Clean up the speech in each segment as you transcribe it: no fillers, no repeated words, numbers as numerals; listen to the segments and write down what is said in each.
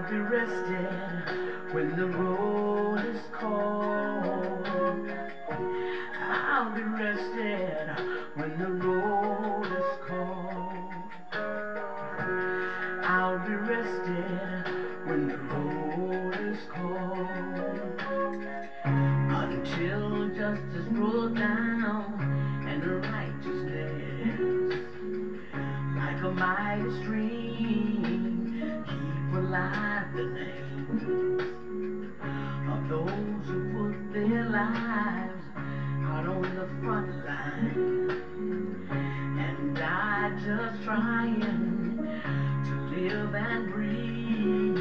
I'll be rested when the road is cold. I'll be rested when the road is cold. I'll be rested when the road is cold. Until justice rolls down and righteousness, like a mighty stream, keep alive the names of those who put their lives out on the front line and died just trying to live and breathe.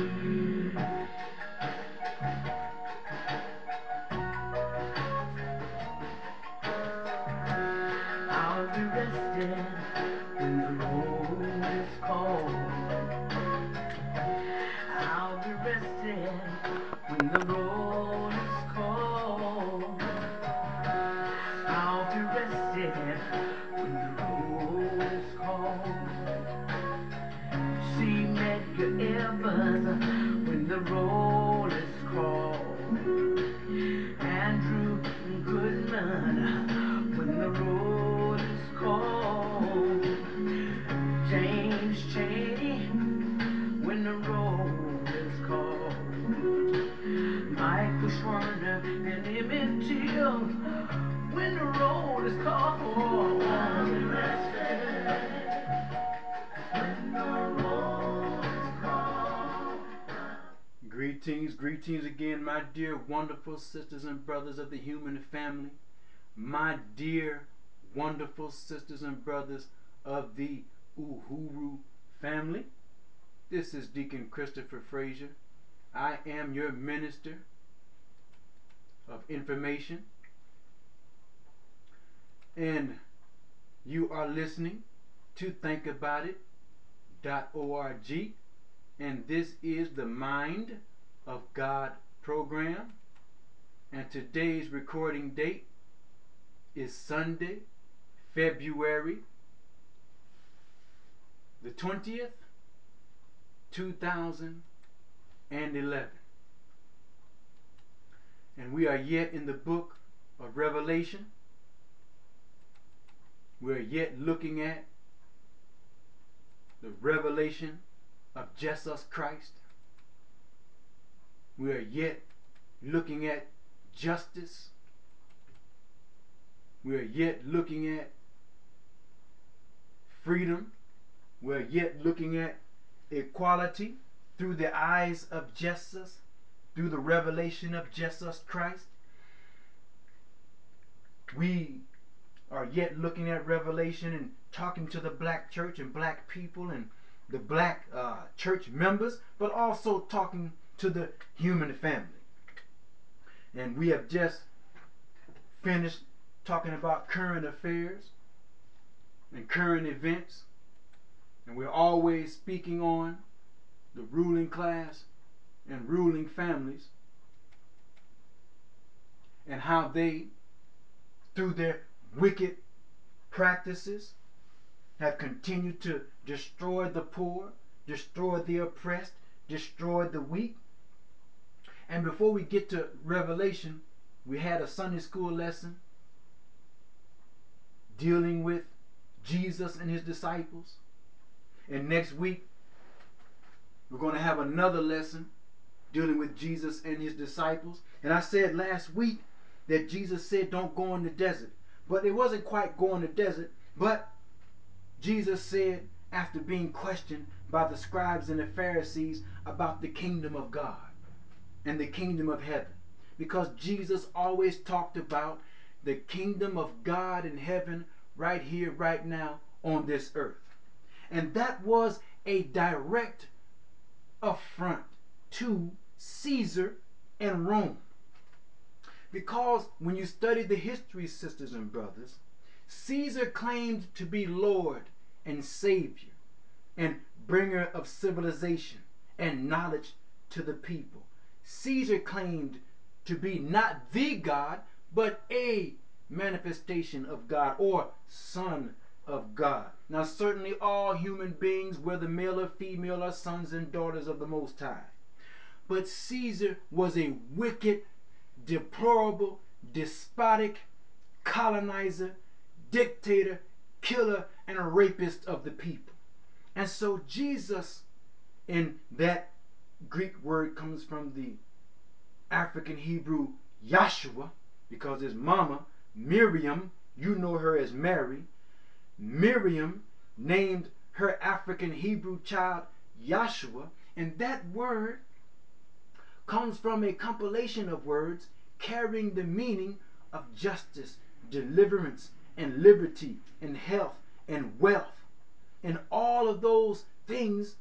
I'll be rested when the road is cold. I'll be rested when the road is cold. I'll be rested when the road is cold. See Medgar Evers when the road is cold. Andrew Goodman when the road is cold. James Chaney when the road is cold. Michael Schwerner and Emmett Till when the road is cold. I'll be rested when the road is cold. Greetings, greetings again, my dear wonderful sisters and brothers of the human family. My dear wonderful sisters and brothers of the Uhuru family. This is Deacon Christopher Frazier. I am your minister of information, and you are listening to thinkaboutit.org, and this is the Mind of God program, and today's recording date is Sunday, February the 20th, 2011. And we are yet in the book of Revelation. We are yet looking at the revelation of Jesus Christ. We are yet looking at justice. We are yet looking at freedom. We are yet looking at equality through the eyes of Jesus, through the revelation of Jesus Christ. We are yet looking at Revelation and talking to the black church and black people and the black church members, but also talking to the human family. And we have just finished talking about current affairs and current events, and we're always speaking on the ruling class and ruling families and how they, through their wicked practices, have continued to destroy the poor, destroy the oppressed, destroy the weak. And before we get to Revelation, we had a Sunday school lesson dealing with Jesus and his disciples. And next week, we're going to have another lesson dealing with Jesus and his disciples. And I said last week that Jesus said, don't go in the desert. But it wasn't quite go in the desert. But Jesus said, after being questioned by the scribes and the Pharisees about the kingdom of God and the kingdom of heaven. Because Jesus always talked about the kingdom of God in heaven right here, right now on this earth. And that was a direct affront to Caesar and Rome. Because when you study the history, sisters and brothers, Caesar claimed to be Lord and Savior and bringer of civilization and knowledge to the people. Caesar claimed to be not the God, but a manifestation of God or Son of God. Now certainly all human beings, whether male or female, are sons and daughters of the Most High. but Caesar was a wicked, deplorable, despotic colonizer, dictator, killer, and a rapist of the people. And so Jesus, in that Greek word, comes from the African Hebrew Yahshua, because his mama, Miriam, you know her as Mary. Miriam named her African Hebrew child Yahshua, and that word comes from a compilation of words carrying the meaning of justice, deliverance, and liberty, and health, and wealth, and all of those things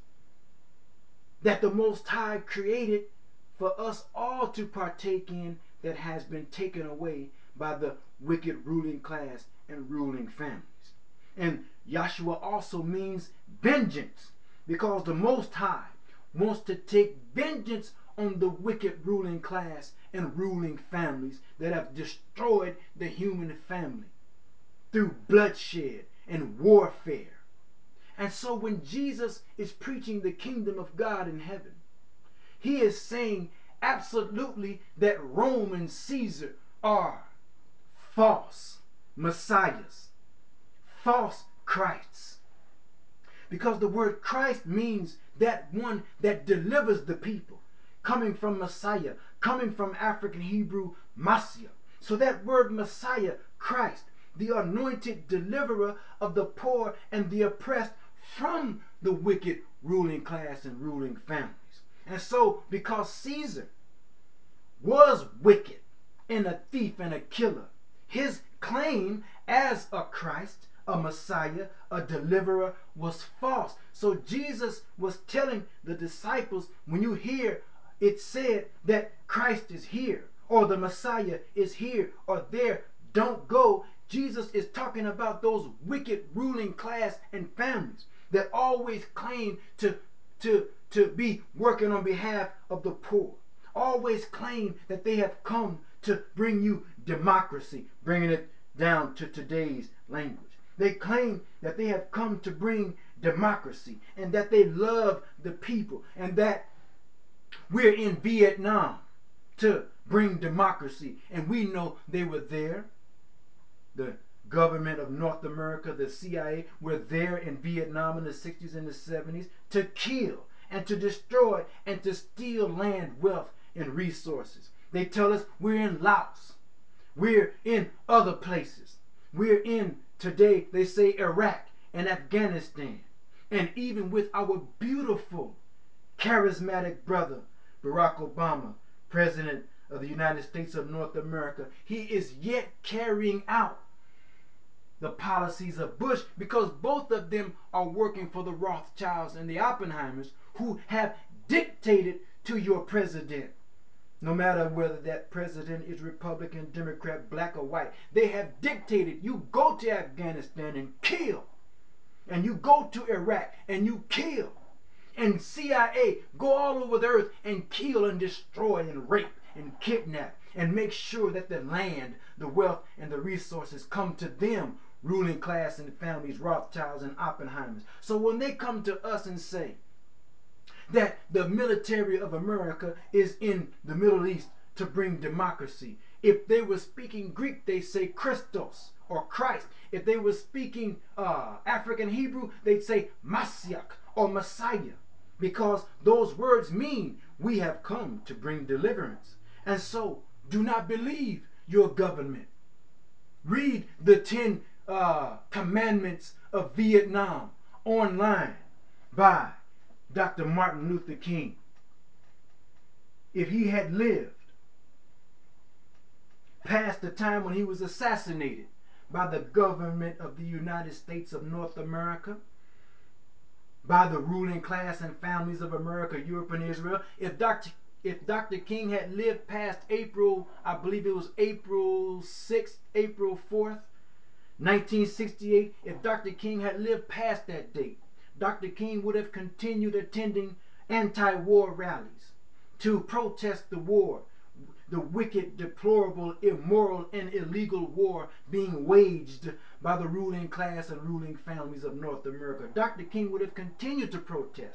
that the Most High created for us all to partake in, that has been taken away by the wicked ruling class and ruling families. And Yahshua also means vengeance, because the Most High wants to take vengeance on the wicked ruling class and ruling families that have destroyed the human family through bloodshed and warfare. And so when Jesus is preaching the kingdom of God in heaven, he is saying absolutely that Rome and Caesar are false messiahs, false Christs. Because the word Christ means that one that delivers the people, coming from Messiah, coming from African Hebrew Messiah. So that word Messiah, Christ, the anointed deliverer of the poor and the oppressed from the wicked ruling class and ruling families. And so, because Caesar was wicked and a thief and a killer, his claim as a Christ, a Messiah, a deliverer, was false. So Jesus was telling the disciples, when you hear it said that Christ is here, or the Messiah is here or there, don't go. Jesus is talking about those wicked ruling class and families that always claim to be working on behalf of the poor, always claim that they have come to bring you democracy, bringing it down to today's language. They claim that they have come to bring democracy and that they love the people, and that we're in Vietnam to bring democracy. And we know they were there. The government of North America, the CIA, were there in Vietnam in the 60s and the 70s to kill and to destroy and to steal land, wealth, and resources. They tell us we're in Laos. We're in other places. We're in, today, they say, Iraq and Afghanistan. And even with our beautiful, charismatic brother, Barack Obama, President of the United States of North America, he is yet carrying out the policies of Bush, because both of them are working for the Rothschilds and the Oppenheimers, who have dictated to your president. No matter whether that president is Republican, Democrat, black, or white, they have dictated you go to Afghanistan and kill, and you go to Iraq and you kill, and CIA go all over the earth and kill and destroy and rape and kidnap and make sure that the land, the wealth, and the resources come to them, ruling class and families, Rothschilds and Oppenheimers. So when they come to us and say that the military of America is in the Middle East to bring democracy, if they were speaking Greek, they say Christos or Christ. If they were speaking African Hebrew, they'd say Mashiach or Messiah, because those words mean we have come to bring deliverance. And so do not believe your government. Read the 10 commandments of Vietnam online by Dr. Martin Luther King. If he had lived past the time when he was assassinated by the government of the United States of North America, by the ruling class and families of America, Europe, and Israel, if Dr. King had lived past April, I believe it was April 6th, April 4th, 1968, if Dr. King had lived past that date, Dr. King would have continued attending anti-war rallies to protest the war, the wicked, deplorable, immoral, and illegal war being waged by the ruling class and ruling families of North America. Dr. King would have continued to protest.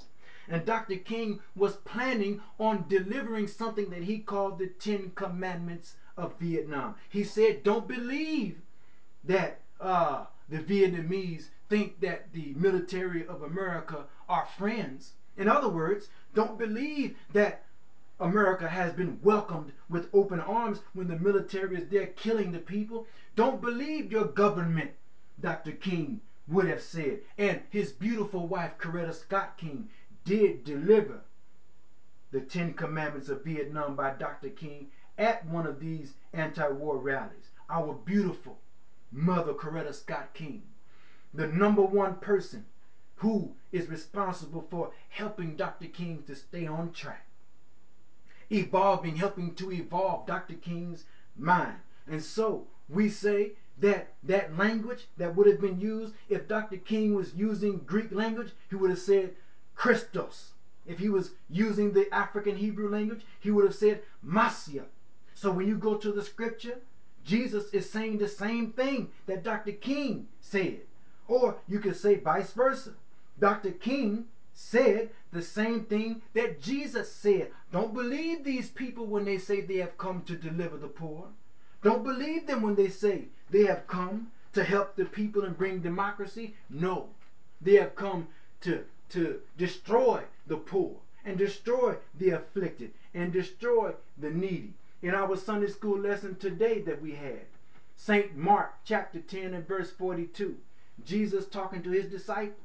And Dr. King was planning on delivering something that he called the 10 Commandments of Vietnam. He said, don't believe that the Vietnamese think that the military of America are friends. In other words, don't believe that America has been welcomed with open arms when the military is there killing the people. Don't believe your government, Dr. King would have said. And his beautiful wife, Coretta Scott King, did deliver the 10 Commandments of Vietnam by Dr. King at one of these anti-war rallies. Our beautiful mother, Coretta Scott King, the number one person who is responsible for helping Dr. King to stay on track, helping to evolve Dr. King's mind. And so we say that that language that would have been used, if Dr. King was using Greek language, he would have said Christos. If he was using the African Hebrew language, he would have said Masia. So when you go to the scripture, Jesus is saying the same thing that Dr. King said. Or you could say vice versa. Dr. King said the same thing that Jesus said. Don't believe these people when they say they have come to deliver the poor. Don't believe them when they say they have come to help the people and bring democracy. No, they have come to destroy the poor and destroy the afflicted and destroy the needy. In our Sunday school lesson today that we had, St. Mark chapter 10 and verse 42, Jesus talking to his disciples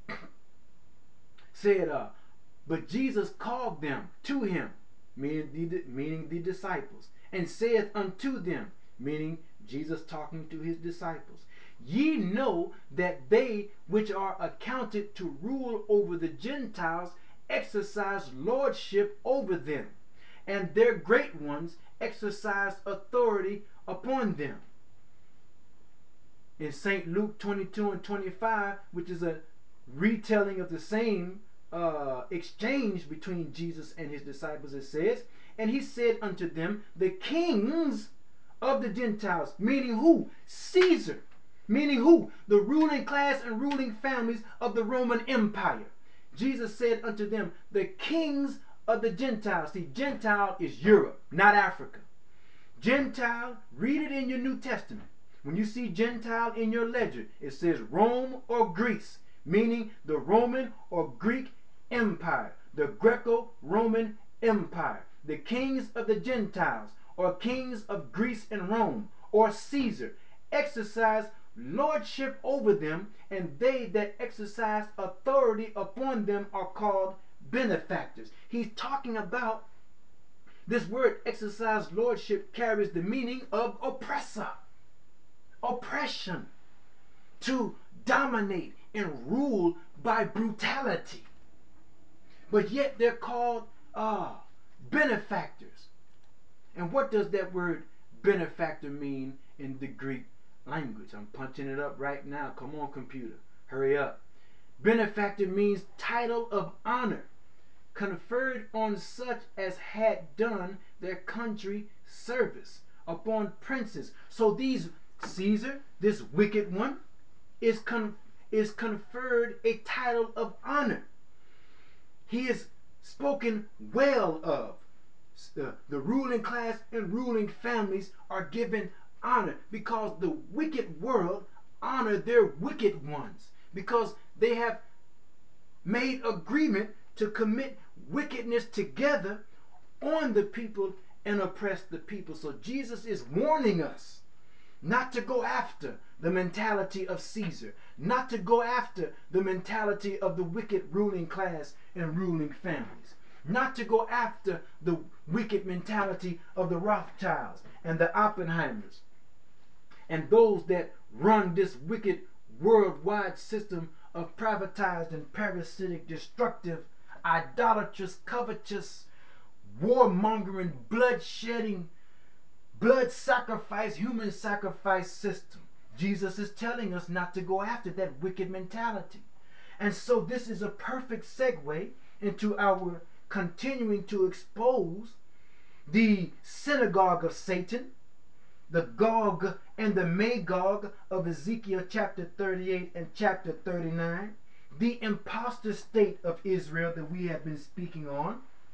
said, but Jesus called them to him, meaning the disciples, and saith unto them, meaning Jesus talking to his disciples, ye know that they which are accounted to rule over the Gentiles exercise lordship over them, and their great ones exercise authority upon them. In St. Luke 22 and 25, which is a retelling of the same exchange between Jesus and his disciples, it says, and he said unto them, the kings of the Gentiles, meaning who? Caesar. Meaning who? The ruling class and ruling families of the Roman Empire. Jesus said unto them, the kings of the Gentiles. See, Gentile is Europe, not Africa. Gentile, read it in your New Testament. When you see Gentile in your ledger, it says Rome or Greece, meaning the Roman or Greek Empire, the Greco-Roman Empire. The kings of the Gentiles, or kings of Greece and Rome, or Caesar, exercise lordship over them, and they that exercise authority upon them are called benefactors. He's talking about this word exercise lordship carries the meaning of oppressor, oppression, to dominate and rule by brutality. But yet they're called benefactors. And what does that word benefactor mean in the Greek language? I'm punching it up right now. Come on, computer. Hurry up. Benefactor means title of honor, conferred on such as had done their country service, upon princes. So these Caesar, this wicked one, is conferred a title of honor. He is spoken well of. The ruling class and ruling families are given honor because the wicked world honor their wicked ones, because they have made agreement to commit wickedness together on the people and oppress the people. So Jesus is warning us not to go after the mentality of Caesar, not to go after the mentality of the wicked ruling class and ruling families, not to go after the wicked mentality of the Rothschilds and the Oppenheimers and those that run this wicked worldwide system of privatized and parasitic, destructive, idolatrous, covetous, warmongering, blood-shedding, blood sacrifice, human sacrifice system. Jesus is telling us not to go after that wicked mentality. And so this is a perfect segue into our continuing to expose the synagogue of Satan, the Gog and the Magog of Ezekiel chapter 38 and chapter 39, the imposter state of Israel that we have been speaking on.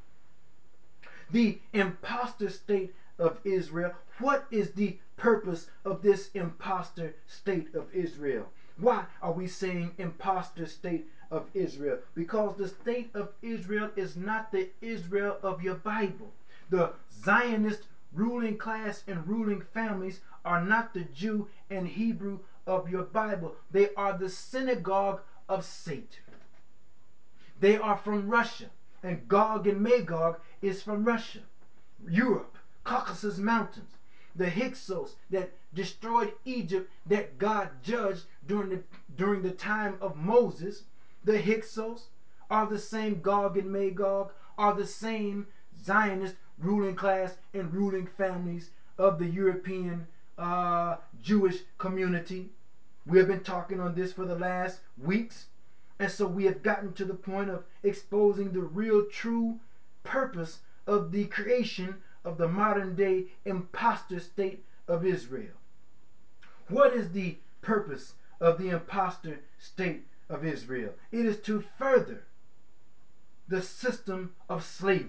The imposter state of Israel. What is the purpose of this imposter state of Israel? Why are we saying imposter state of Israel? Because the state of Israel is not the Israel of your Bible. The Zionist ruling class and ruling families are not the Jew and Hebrew of your Bible. They are the synagogue of Satan. They are from Russia, and Gog and Magog is from Russia, Europe, Caucasus Mountains, the Hyksos that destroyed Egypt that God judged during the time of Moses. The Hyksos are the same Gog and Magog, are the same Zionist ruling class and ruling families of the European Jewish community. We have been talking on this for the last weeks. And so we have gotten to the point of exposing the real true purpose of the creation of the modern day imposter state of Israel. What is the purpose of the imposter state of Israel? It is to further the system of slavery.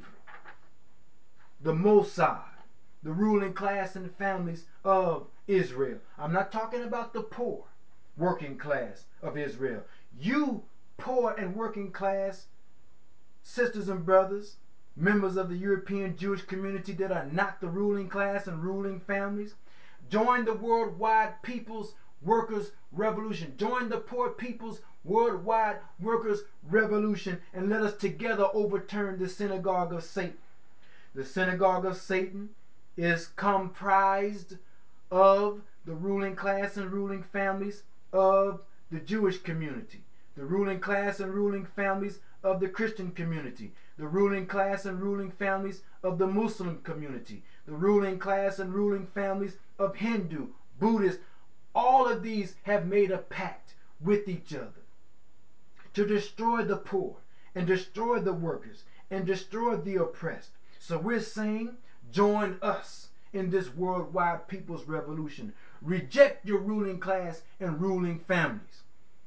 The Mossad, the ruling class and families of Israel. I'm not talking about the poor working class of Israel. You poor and working class sisters and brothers, members of the European Jewish community that are not the ruling class and ruling families, join the worldwide people's workers revolution. Join the poor people's worldwide workers revolution, and let us together overturn the synagogue of Satan. The synagogue of Satan is comprised of the ruling class and ruling families of the Jewish community, the ruling class and ruling families of the Christian community, the ruling class and ruling families of the Muslim community, the ruling class and ruling families of Hindu, Buddhist. All of these have made a pact with each other to destroy the poor and destroy the workers and destroy the oppressed. So we're saying, join us in this worldwide people's revolution. Reject your ruling class and ruling families.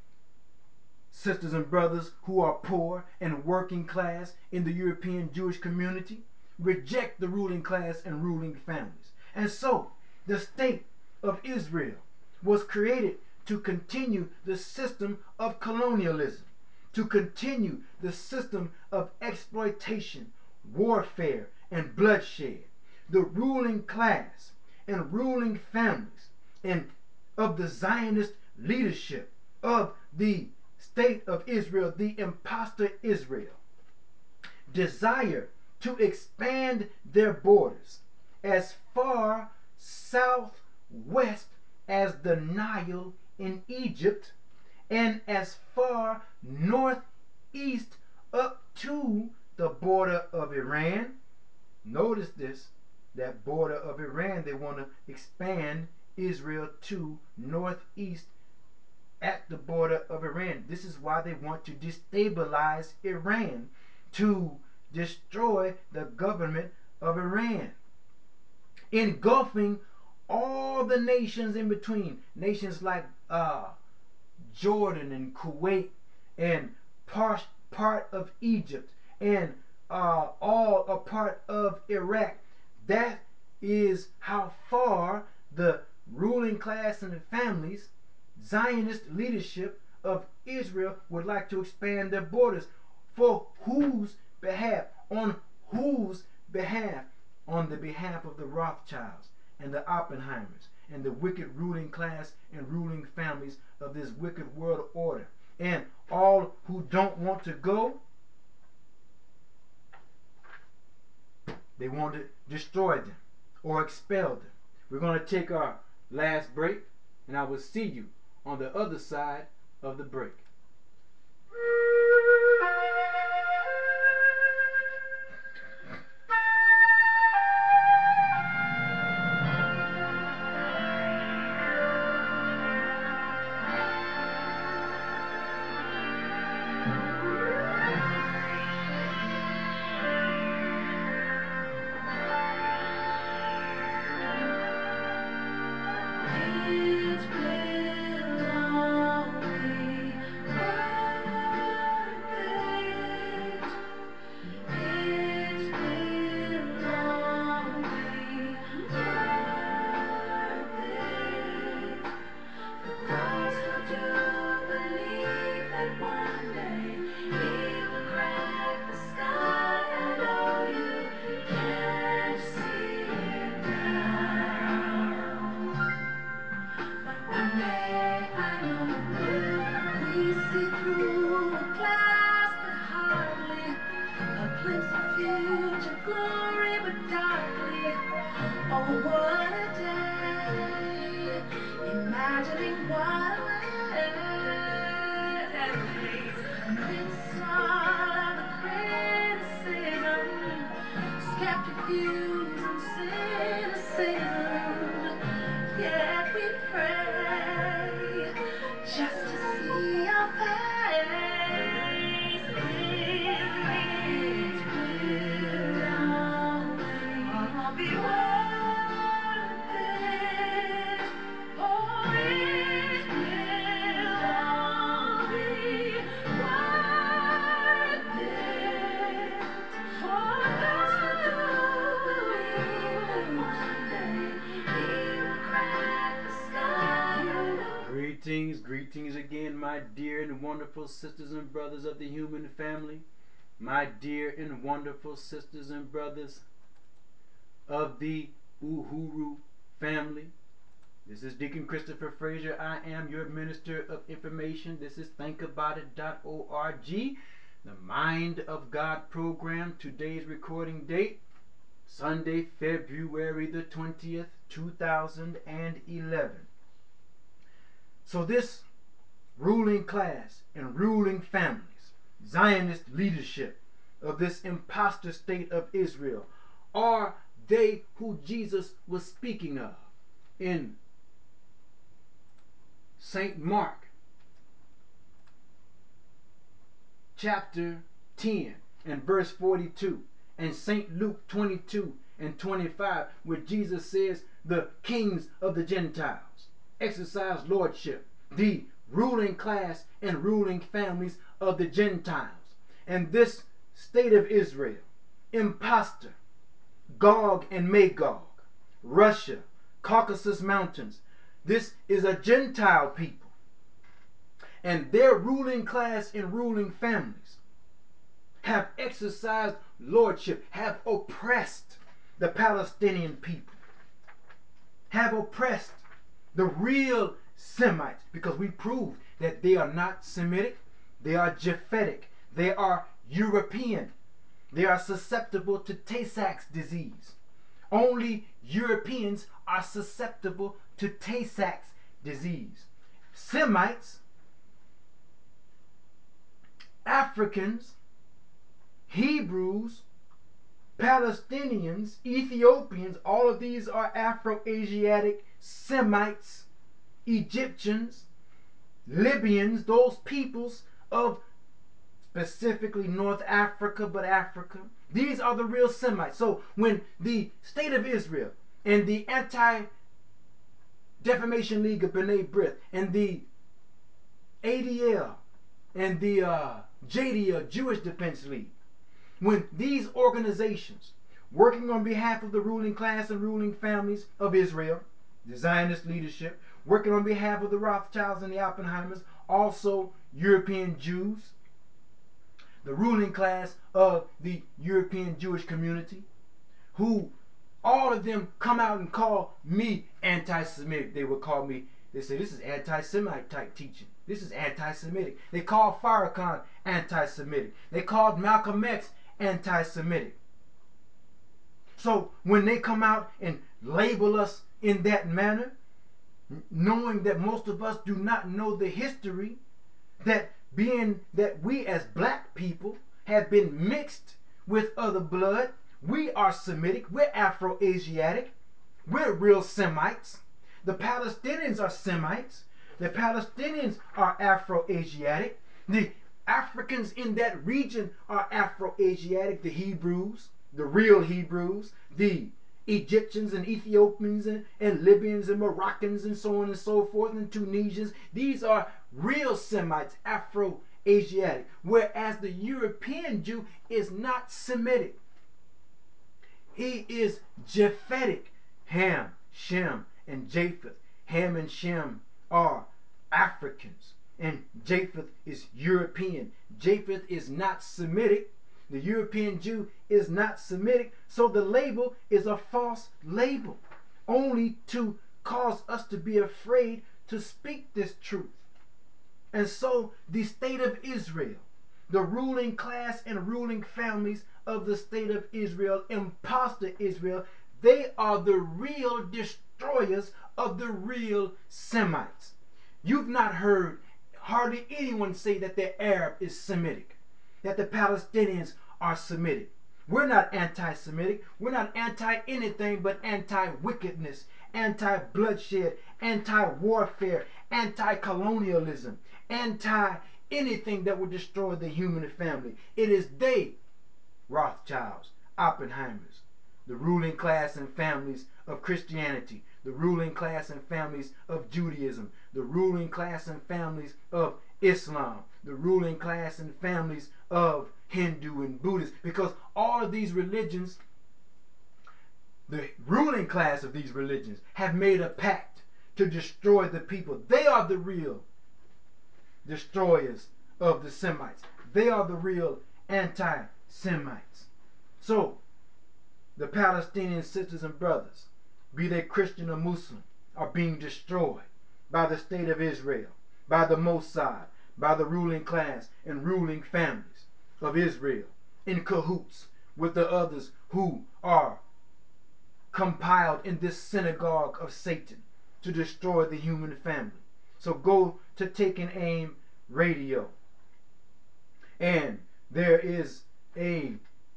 Sisters and brothers who are poor and working class in the European Jewish community, reject the ruling class and ruling families. And so, the state of Israel was created to continue the system of colonialism, to continue the system of exploitation, warfare, and bloodshed. The ruling class and ruling families and of the Zionist leadership of the state of Israel, the imposter Israel, desire to expand their borders as far southwest as the Nile in Egypt and as far northeast up to the border of Iran. Notice this, that border of Iran, they want to expand Israel to northeast at the border of Iran. This is why they want to destabilize Iran, to destroy the government of Iran, engulfing all the nations in between, nations like Jordan and Kuwait and part of Egypt and all a part of Iraq. That is how far the ruling class and the families, Zionist leadership of Israel, would like to expand their borders. For whose behalf? On whose behalf? On the behalf of the Rothschilds and the Oppenheimers and the wicked ruling class and ruling families of this wicked world order. And all who don't want to go, they want to destroy them or expel them. We're going to take our last break, and I will see you on the other side of the break. It will all be well. What a waste. Amidst all of the criticism, skeptic views and cynicism, yet we pray just to see your face. Will all be worth it? Oh, it will all be worth it. For one day He will crack the sky. Greetings, greetings again, my dear and wonderful sisters and brothers of the human family. My dear and wonderful sisters and brothers of the Uhuru family. This is Deacon Christopher Frazier. I am your minister of information. This is thinkaboutit.org, the Mind of God program. Today's recording date, Sunday, February the 20th, 2011. So this ruling class and ruling families, Zionist leadership of this imposter state of Israel, are they who Jesus was speaking of in St. Mark chapter 10 and verse 42, and St. Luke 22 and 25, where Jesus says the kings of the Gentiles exercise lordship, the ruling class and ruling families of the Gentiles. And this state of Israel, imposter, Gog and Magog, Russia, Caucasus Mountains, this is a Gentile people. And their ruling class and ruling families have exercised lordship, have oppressed the Palestinian people, have oppressed the real Semites, because we proved that they are not Semitic, they are Japhetic, they are European, they are susceptible to Tay-Sachs disease. Only Europeans are susceptible to Tay-Sachs disease. Semites, Africans, Hebrews, Palestinians, Ethiopians, all of these are Afro-Asiatic Semites, Egyptians, Libyans, those peoples of specifically North Africa, but Africa. These are the real Semites. So when the State of Israel and the Anti-Defamation League of B'nai B'rith and the ADL and the JDL, Jewish Defense League, when these organizations working on behalf of the ruling class and ruling families of Israel, the Zionist leadership, working on behalf of the Rothschilds and the Oppenheimers, also European Jews, the ruling class of the European Jewish community, who all of them come out and call me anti-Semitic. They would call me, they say this is anti-Semite type teaching. This is anti-Semitic. They called Farrakhan anti-Semitic. They called Malcolm X anti-Semitic. So when they come out and label us in that manner, knowing that most of us do not know the history, that being that we as black people have been mixed with other blood, we are Semitic, we're Afro-Asiatic, we're real Semites. The Palestinians are Semites. The Palestinians are Afro-Asiatic. The Africans in that region are Afro-Asiatic. The Hebrews, the real Hebrews, the Egyptians and Ethiopians and Libyans and Moroccans and so on and so forth, and Tunisians. These are real Semites, Afro-Asiatic. Whereas the European Jew is not Semitic. He is Japhetic. Ham, Shem, and Japheth. Ham and Shem are Africans, and Japheth is European. Japheth is not Semitic. The European Jew is not Semitic, so the label is a false label, only to cause us to be afraid to speak this truth. And so the state of Israel, the ruling class and ruling families of the state of Israel, imposter Israel, they are the real destroyers of the real Semites. You've not heard hardly anyone say that the Arab is Semitic, that the Palestinians are Semitic. We're not anti Semitic. We're not anti anything but anti wickedness, anti bloodshed, anti warfare, anti colonialism, anti anything that would destroy the human family. It is they, Rothschilds, Oppenheimers, the ruling class and families of Christianity, the ruling class and families of Judaism, the ruling class and families of Islam, the ruling class and families of Hindu and Buddhist, because all of these religions, the ruling class of these religions, have made a pact to destroy the people. They are the real destroyers of the Semites. They are the real anti-Semites. So, the Palestinian sisters and brothers, be they Christian or Muslim, are being destroyed by the state of Israel, by the Mossad, by the ruling class and ruling families of Israel, in cahoots with the others who are compiled in this synagogue of Satan to destroy the human family. So go to Taking Aim Radio, and there is a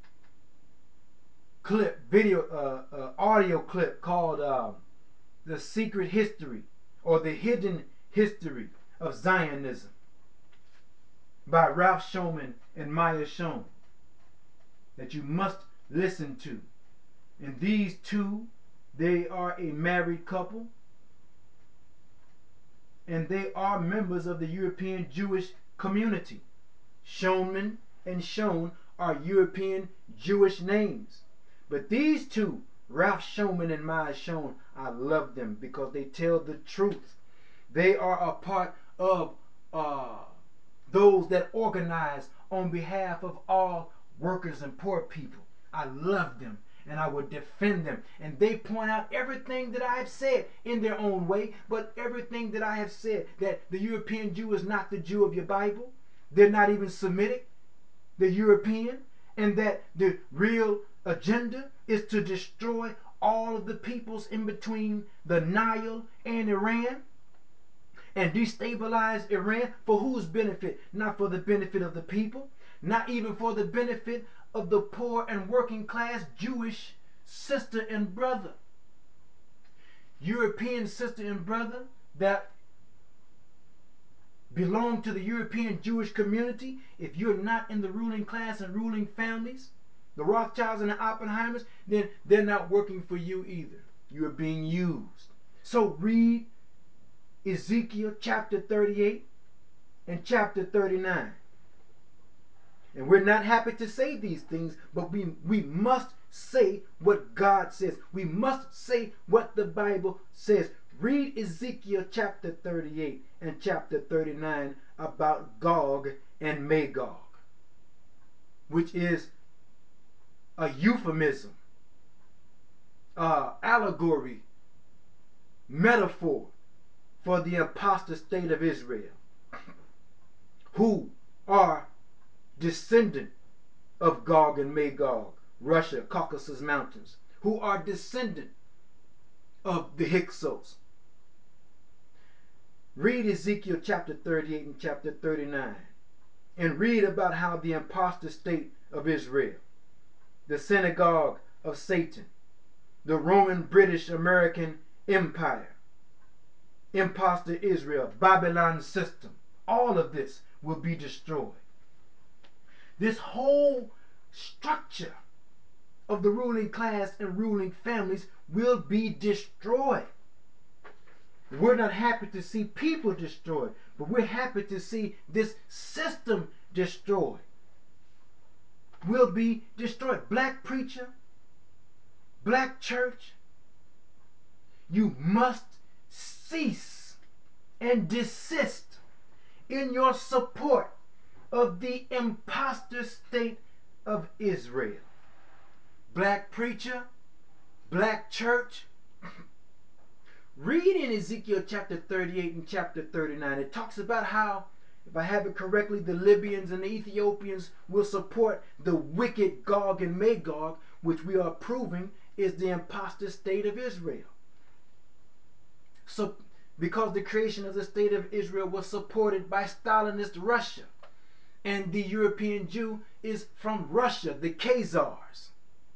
audio clip called The Secret History or The Hidden History of Zionism by Ralph Shulman and Maya Schoen that you must listen to. And these two, they are a married couple, and they are members of the European Jewish community. Shulman and Schoen are European Jewish names. But these two, Ralph Shulman and Maya Schoen, I love them because they tell the truth. They are a part of those that organize on behalf of all workers and poor people. I love them and I would defend them. And they point out everything that I have said in their own way, but everything that I have said, that the European Jew is not the Jew of your Bible. They're not even Semitic, the European, and that the real agenda is to destroy all of the peoples in between the Nile and Iran and destabilize Iran for whose benefit? Not for the benefit of the people, not even for the benefit of the poor and working class Jewish sister and brother. European sister and brother that belong to the European Jewish community, if you're not in the ruling class and ruling families, the Rothschilds and the Oppenheimers, then they're not working for you either. You're being used. So read Ezekiel chapter 38 and chapter 39. And we're not happy to say these things, but we must say what God says. We must say what the Bible says. Read Ezekiel chapter 38 and chapter 39 about Gog and Magog, which is a euphemism, allegory, metaphor for the apostate state of Israel, who are descendant of Gog and Magog, Russia, Caucasus Mountains, who are descendant of the Hyksos. Read Ezekiel chapter 38 and chapter 39 and read about how the impostor state of Israel, the synagogue of Satan, the Roman British American Empire, impostor Israel, Babylon system, all of this will be destroyed. This whole structure of the ruling class and ruling families will be destroyed. We're not happy to see people destroyed, but we're happy to see this system destroyed. Will be destroyed. Black preacher, black church, you must cease and desist in your support of the imposter state of Israel. Black preacher, black church, read in Ezekiel chapter 38 and chapter 39. It talks about how, if I have it correctly, the Libyans and the Ethiopians will support the wicked Gog and Magog, which we are proving is the imposter state of Israel. So because the creation of the state of Israel was supported by Stalinist Russia. And the European Jew is from Russia, the Khazars.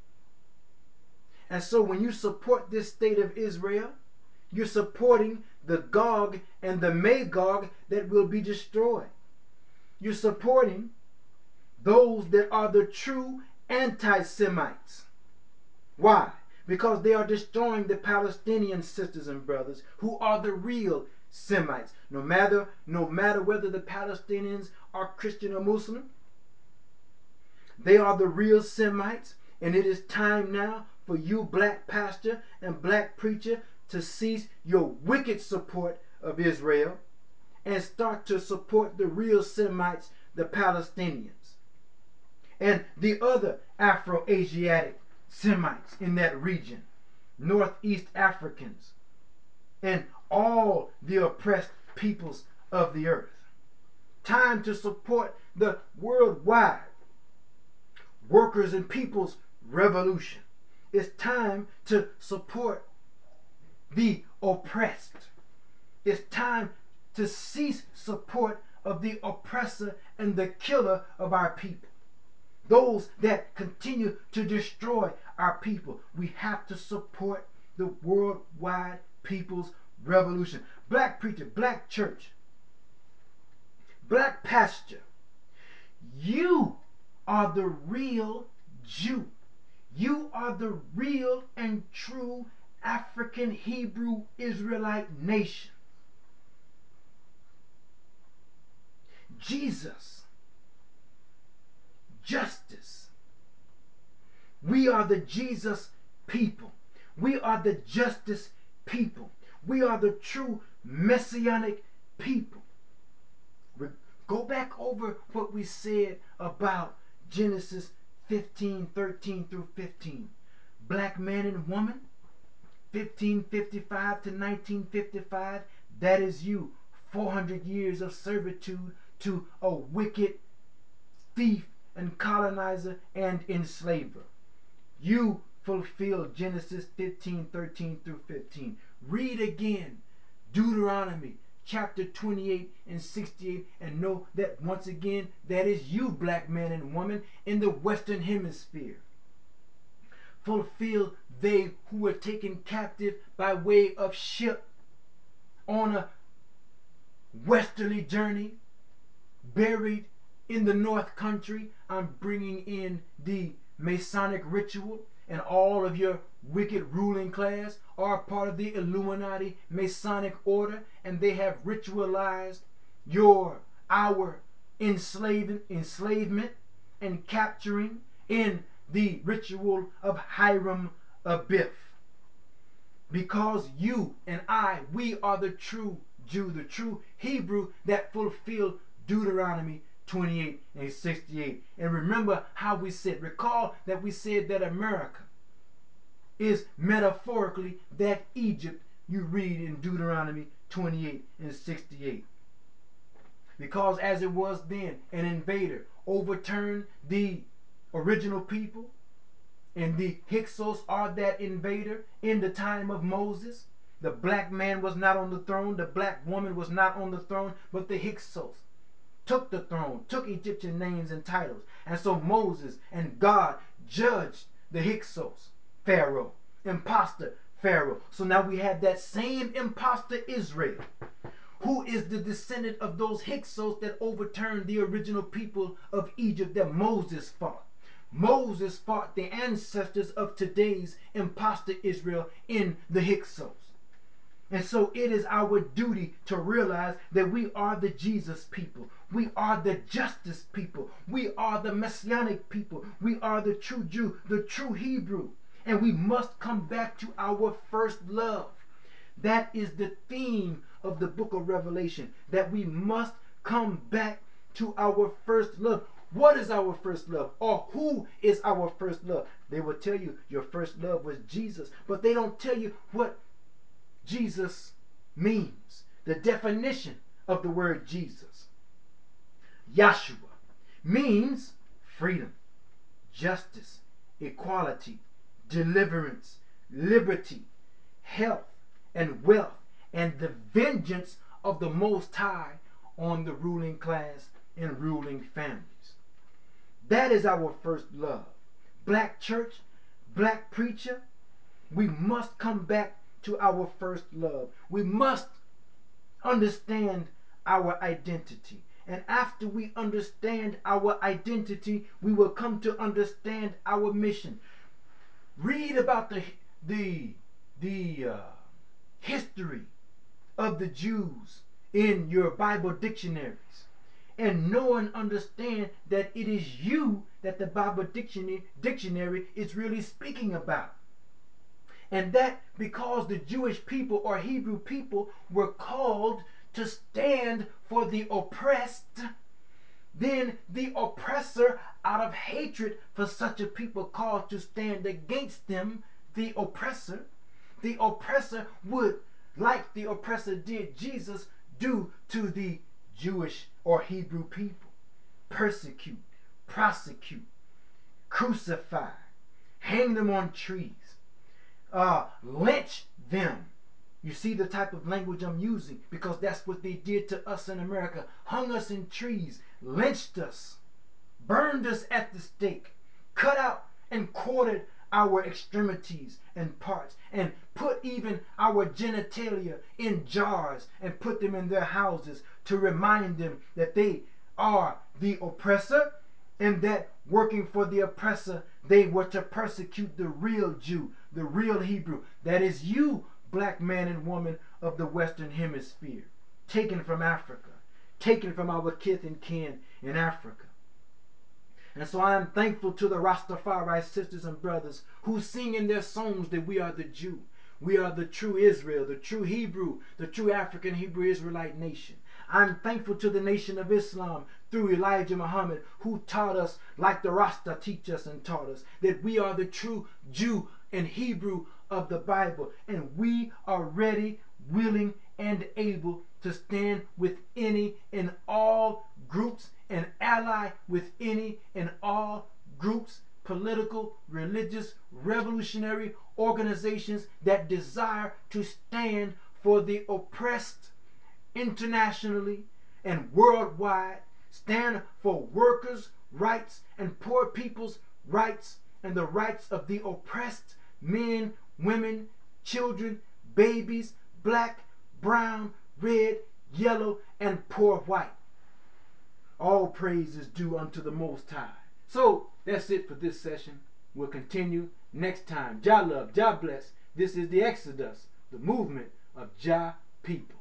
And so when you support this state of Israel, you're supporting the Gog and the Magog that will be destroyed. You're supporting those that are the true anti-Semites. Why? Because they are destroying the Palestinian sisters and brothers who are the real Semites. No matter whether the Palestinians are Christian or Muslim, they are the real Semites. And it is time now for you, black pastor and black preacher, to cease your wicked support of Israel and start to support the real Semites, the Palestinians, and the other Afro-Asiatic Semites in that region, Northeast Africans, and all the oppressed peoples of the earth. Time to support the worldwide workers and people's revolution. It's time to support the oppressed. It's time to cease support of the oppressor and the killer of our people. Those that continue to destroy our people. We have to support the worldwide people's revolution. Black preacher, black church, black pastor, you are the real Jew. You are the real and true African Hebrew Israelite nation. Jesus, justice. We are the Jesus people. We are the justice people. We are the true messianic people. Go back over what we said about Genesis 15:13 through 15. Black man and woman, 1555 to 1955, that is you. 400 years of servitude to a wicked thief and colonizer and enslaver. You fulfill Genesis 15:13 through 15. Read again Deuteronomy chapter 28 and 68 and know that once again that is you, black man and woman in the Western Hemisphere. Fulfill they who were taken captive by way of ship on a westerly journey, buried in the North Country. I'm bringing in the Masonic ritual, and all of your wicked ruling class are part of the Illuminati Masonic order, and they have ritualized our enslavement and capturing in the ritual of Hiram Abiff. Because you and I, we are the true Jew, the true Hebrew that fulfilled Deuteronomy 28 and 68. And remember how we said, recall that we said that America is metaphorically that Egypt you read in Deuteronomy 28 and 68. Because as it was then, an invader overturned the original people, and the Hyksos are that invader in the time of Moses. The black man was not on the throne, the black woman was not on the throne, but the Hyksos took the throne, took Egyptian names and titles. And so Moses and God judged the Hyksos, Pharaoh, imposter Pharaoh. So now we have that same imposter Israel, who is the descendant of those Hyksos that overturned the original people of Egypt that Moses fought. Moses fought the ancestors of today's imposter Israel in the Hyksos. And so it is our duty to realize that we are the Jesus people. We are the justice people. We are the messianic people. We are the true Jew, the true Hebrew. And we must come back to our first love. That is the theme of the book of Revelation, that we must come back to our first love. What is our first love? Or who is our first love? They will tell you your first love was Jesus, but they don't tell you what Jesus means. The definition of the word Jesus. Yahshua means freedom, justice, equality, deliverance, liberty, health, and wealth, and the vengeance of the Most High on the ruling class and ruling families. That is our first love. Black church, black preacher, we must come back to our first love. We must understand our identity. And after we understand our identity, we will come to understand our mission. Read about the history of the Jews in your Bible dictionaries, and know and understand that it is you that the Bible dictionary is really speaking about. And that because the Jewish people or Hebrew people were called to stand for the oppressed, then the oppressor, out of hatred for such a people called to stand against them, the oppressor would, like the oppressor did Jesus, do to the Jewish or Hebrew people: persecute, prosecute, crucify, hang them on trees, lynch them. You see the type of language I'm using, because that's what they did to us in America. Hung us in trees, lynched us, burned us at the stake, cut out and quartered our extremities and parts, and put even our genitalia in jars and put them in their houses to remind them that they are the oppressor, and that working for the oppressor, they were to persecute the real Jew, the real Hebrew. That is you, black man and woman of the Western Hemisphere, taken from Africa, taken from our kith and kin in Africa. And so I am thankful to the Rastafari sisters and brothers who sing in their songs that we are the Jew. We are the true Israel, the true Hebrew, the true African Hebrew Israelite nation. I'm thankful to the Nation of Islam through Elijah Muhammad, who taught us, like the Rasta teach us and taught us, that we are the true Jew and Hebrew of the Bible. And we are ready, willing, and able to stand with any and all groups and ally with any and all groups, political, religious, revolutionary organizations that desire to stand for the oppressed internationally and worldwide, stand for workers' rights and poor people's rights and the rights of the oppressed men, women, children, babies, black, brown, red, yellow, and poor white. All praise is due unto the Most High. So that's it for this session. We'll continue next time. Jah love, Jah bless. This is the Exodus, the movement of Jah people.